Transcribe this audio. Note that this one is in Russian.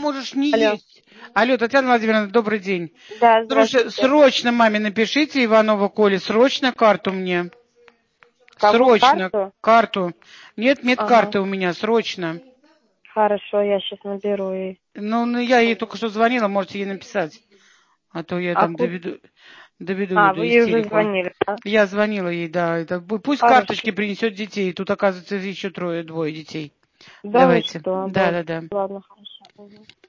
можешь не Алло. есть. Алло, Татьяна Владимировна, добрый день. Да, Слушай, здравствуйте. срочно маме напишите, Иванова Коле, срочно карту мне. Кого? Срочно Карту? карту. Нет Ага. медкарты у меня, срочно. Хорошо, я сейчас наберу ей. Ну, я ей только что звонила, можете ей написать. А то я А там куда? доведу ее А, до вы ей уже истерику. звонили, да? Я звонила ей, да. Пусть Хорошо. карточки принесет детей. Тут, оказывается, еще двое детей. Да вы Давайте. что, Да, обалдеть. да, да. Ладно, хорошо. Угу.